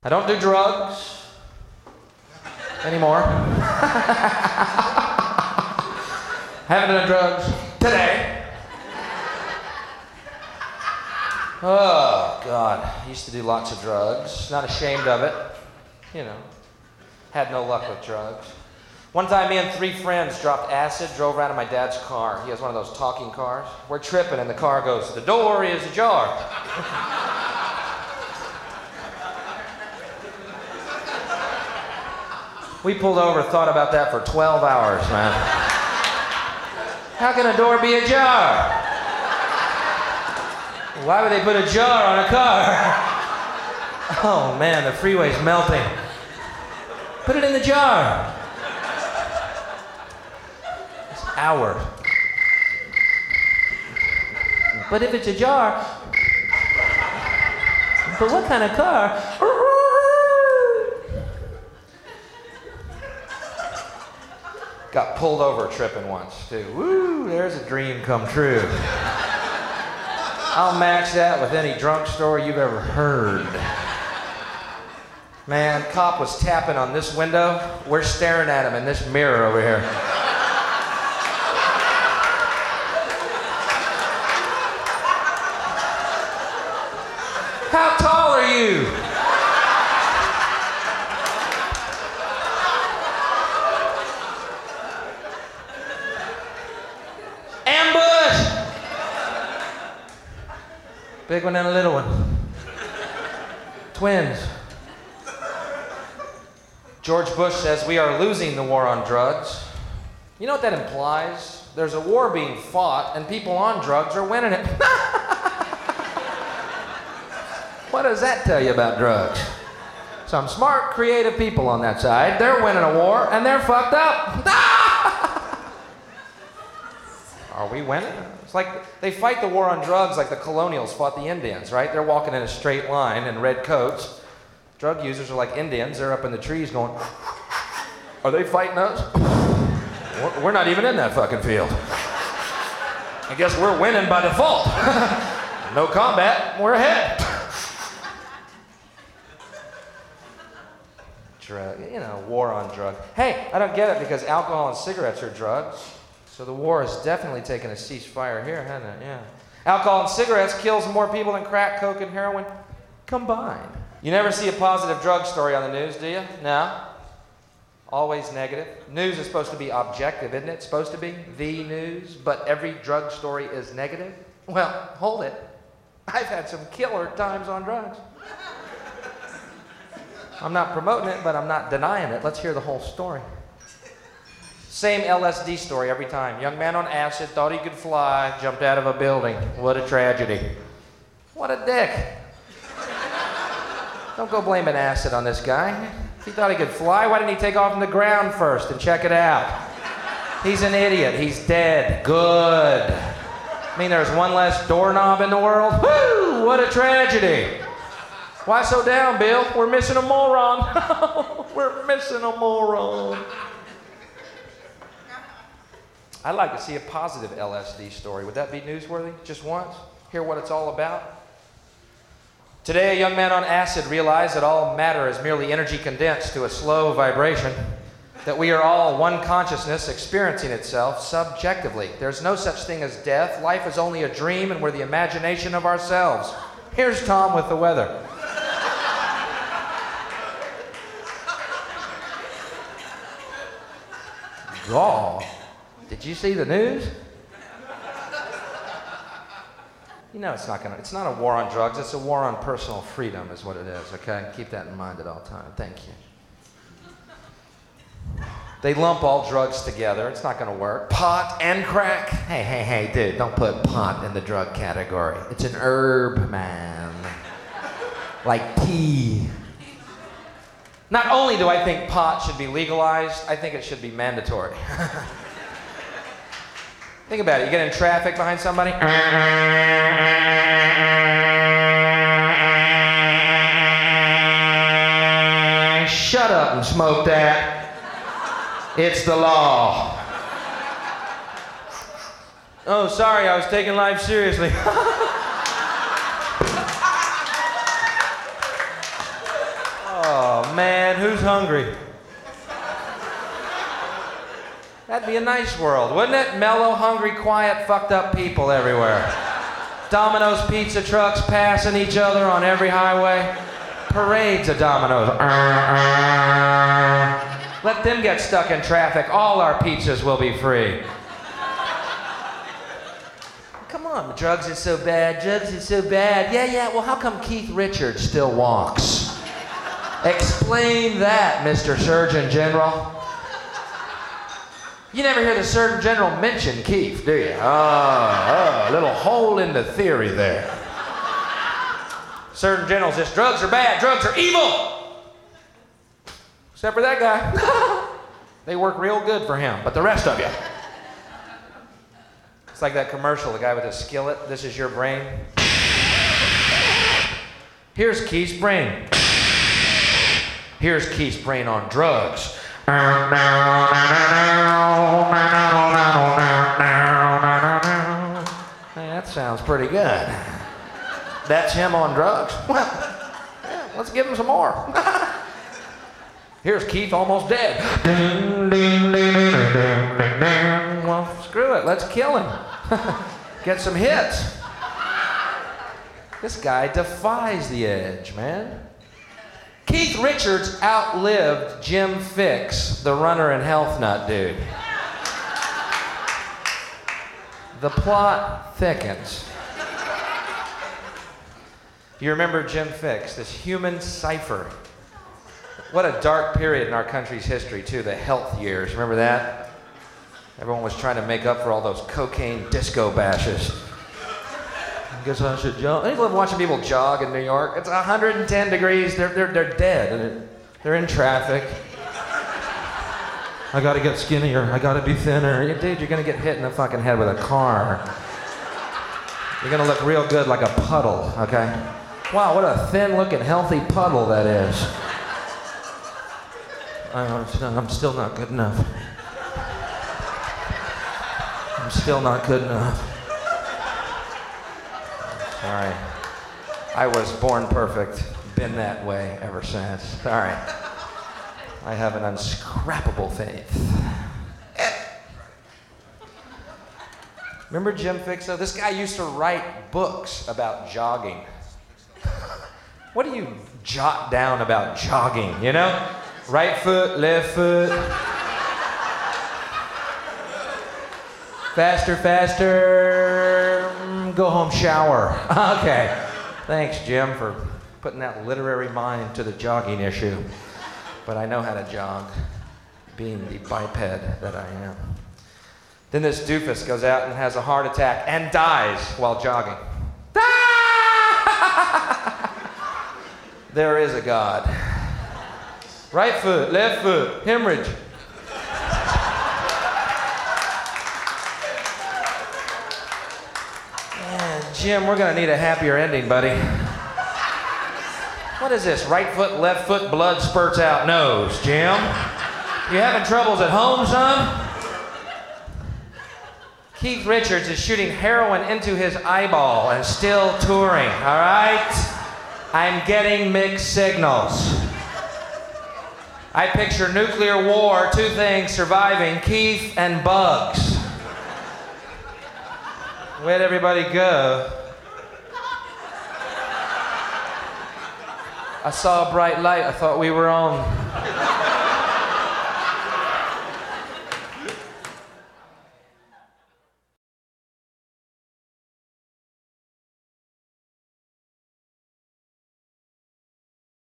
I don't do drugs anymore. Haven't done drugs today. Oh, God. I used to do lots of drugs. Not ashamed of it. You know. Had no luck with drugs. One time, me and 3 friends dropped acid, drove around in my dad's car. He has one of those talking cars. We're tripping, and the car goes, "The door is ajar." We pulled over, thought about that for 12 hours, man. How can a door be ajar? Why would they put a jar on a car? Oh, man, the freeway's melting. Put it in the jar. It's hours. But if it's a jar, but what kind of car? Got pulled over tripping once, too. Woo, there's a dream come true. I'll match that with any drunk story you've ever heard. Man, cop was tapping on this window. We're staring at him in this mirror over here. How tall are you? Big one and a little one. Twins. George Bush says we are losing the war on drugs. You know what that implies? There's a war being fought and people on drugs are winning it. What does that tell you about drugs? Some smart, creative people on that side, they're winning a war and they're fucked up. Are we winning? It's like they fight the war on drugs like the colonials fought the Indians, right? They're walking in a straight line in red coats. Drug users are like Indians. They're up in the trees going, are they fighting us? We're not even in that fucking field. I guess we're winning by default. No combat, we're ahead. War on drugs. Hey, I don't get it because alcohol and cigarettes are drugs. So the war has definitely taken a ceasefire here, hasn't it? Yeah. Alcohol and cigarettes kills more people than crack, coke, and heroin combined. You never see a positive drug story on the news, do you? No. Always negative. News is supposed to be objective, isn't it? It's supposed to be the news, but every drug story is negative? Well, hold it. I've had some killer times on drugs. I'm not promoting it, but I'm not denying it. Let's hear the whole story. Same LSD story every time. Young man on acid, thought he could fly, jumped out of a building. What a tragedy. What a dick. Don't go blaming acid on this guy. If he thought he could fly, why didn't he take off from the ground first and check it out? He's an idiot. He's dead. Good. I mean, there's one less doorknob in the world. Woo! What a tragedy. Why so down, Bill? We're missing a moron. We're missing a moron. I'd like to see a positive LSD story. Would that be newsworthy? Just once? Hear what it's all about? Today, a young man on acid realized that all matter is merely energy condensed to a slow vibration, that we are all one consciousness experiencing itself subjectively. There's no such thing as death. Life is only a dream, and we're the imagination of ourselves. Here's Tom with the weather. God. Did you see the news? You know it's not a war on drugs, it's a war on personal freedom is what it is, okay? Keep that in mind at all times. Thank you. They lump all drugs together. It's not gonna work. Pot and crack. Hey, dude, don't put pot in the drug category. It's an herb, man. Like tea. Not only do I think pot should be legalized, I think it should be mandatory. Think about it. You get in traffic behind somebody. Shut up and smoke that. It's the law. Oh, sorry, I was taking life seriously. Oh man, who's hungry? That'd be a nice world, wouldn't it? Mellow, hungry, quiet, fucked up people everywhere. Domino's pizza trucks passing each other on every highway. Parades of Domino's. Let them get stuck in traffic. All our pizzas will be free. Come on, drugs is so bad. Drugs is so bad. Yeah, well, how come Keith Richards still walks? Explain that, Mr. Surgeon General. You never hear the Surgeon General mention Keith, do you? A little hole in the theory there. Surgeon General says drugs are bad, drugs are evil. Except for that guy. They work real good for him, but the rest of you. It's like that commercial, the guy with the skillet. This is your brain. Here's Keith's brain. Here's Keith's brain on drugs. Hey, that sounds pretty good. That's him on drugs? Well, yeah, let's give him some more. Here's Keith almost dead. Well, screw it, let's kill him. Get some hits. This guy defies the edge, man. Keith Richards outlived Jim Fixx, the runner and health nut dude. The plot thickens. You remember Jim Fixx, this human cipher. What a dark period in our country's history, too, the health years. Remember that? Everyone was trying to make up for all those cocaine disco bashes. I guess I should jog. I love watching people jog in New York. It's 110 degrees. They're dead. And they're in traffic. I gotta get skinnier. I gotta be thinner. Dude, you're gonna get hit in the fucking head with a car. You're gonna look real good like a puddle, okay? Wow, what a thin-looking, healthy puddle that is. I'm still not good enough. I'm still not good enough. Sorry. I was born perfect, been that way ever since. Sorry. I have an unscrappable faith. Remember Jim Fixx? This guy used to write books about jogging. What do you jot down about jogging, you know? Right foot, left foot. Faster, faster. Go home, shower. Okay. Thanks, Jim, for putting that literary mind to the jogging issue. But I know how to jog, being the biped that I am. Then this doofus goes out and has a heart attack and dies while jogging. There is a God. Right foot, left foot, hemorrhage. Man, Jim, we're gonna need a happier ending, buddy. What is this? Right foot, left foot, blood spurts out nose, Jim. You having troubles at home, son? Keith Richards is shooting heroin into his eyeball and still touring, all right? I'm getting mixed signals. I picture nuclear war, two things surviving, Keith and bugs. Where'd everybody go? I saw a bright light. I thought we were on.